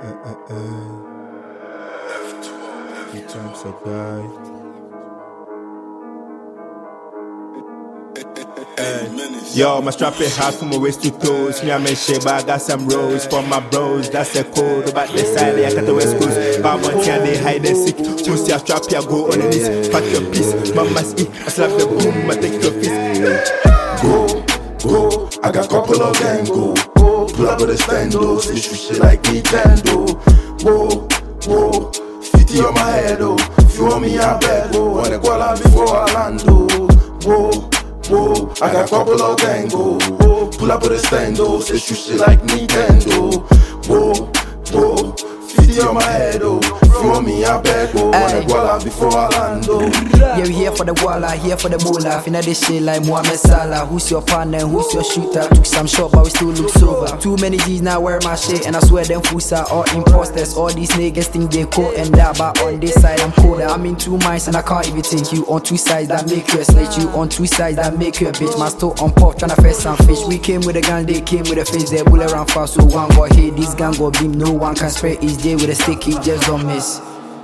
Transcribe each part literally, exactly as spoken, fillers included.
uh, uh, uh. Good times are die. Yo, my strap it hard from my waist to toes. Me, I'm in shape, but I got some rolls for my bros. That's the code. About the side, I got the west coast. But I'm on they hide and sick. Once you strap here, go on the knees. Pack your piece, mama's eat. I slap the boom, I take your fist. Go, go, I got couple of gang go. Pull up with the standos, they shoot shit like Nintendo. Whoa, whoa, fifty on my head, oh. If you want me, I bet, oh. Wanna go out before Orlando. Whoa. Whoa, I got couple of tango. Whoa, pull up with the standos, they shoot shit like Nintendo. Whoa, whoa, fifty on my head, oh. If you want me, I bet, oh. Wanna go out before Orlando. Yeah, we here for the walla, here for the moolah. Finna this shit like Mohamed Salah. Who's your partner, who's your shooter? Took some shot, but we still look sober. Too many G's now wear my shit, and I swear them fools are all imposters. All these niggas think they cool and that, but on this side I'm colder. I'm in two minds and I can't even think. You on two sides that make you a snitch. You on two sides that make you a bitch. My store on pop, tryna fetch some fish. We came with a gun, they came with a fish. They bull around fast, so one got hit. This gun got beam, no one can spray each day with a stick, he just don't miss.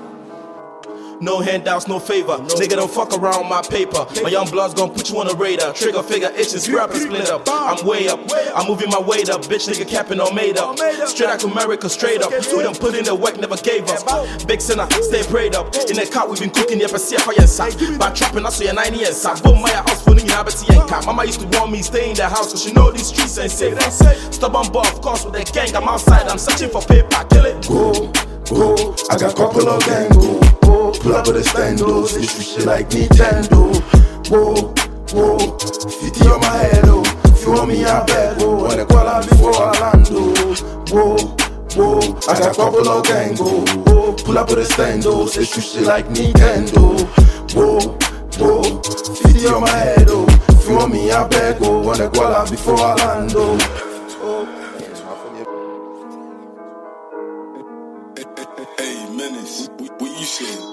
No handouts, no favor. No. Nigga, don't fuck around my paper. My young blood's gon' put you on the radar. Trigger figure itching, scrap and split up. I'm way up, I'm moving my weight up. Bitch, nigga capping all made up. Straight out to America, straight up. We done put in the work, never gave up. Big sinner, stay prayed up. In the car, we been cooking, yeah, but see how you inside. By trapping, I saw your ninety years. I boom my house, pulling in Abati and Cap. Mama used to want me stay in the house, cause she know these streets ain't safe. Stubborn boy, of course, with the gang, I'm outside, I'm searching for paper, kill it. Go, go, I got couple of gang go. Pull up with the standos, they shoot shit like Nintendo. Whoa, whoa, fifty on my head, oh. If you want me, I bet, oh. Wanna go out before Orlando. Whoa, whoa, I got couple of gang go. Pull up with the standos, they shoot shit like Nintendo. Whoa, whoa, fifty on my head, oh. If you want me, I bet, oh. Wanna go out before Orlando. Hey, Menace, what you saying?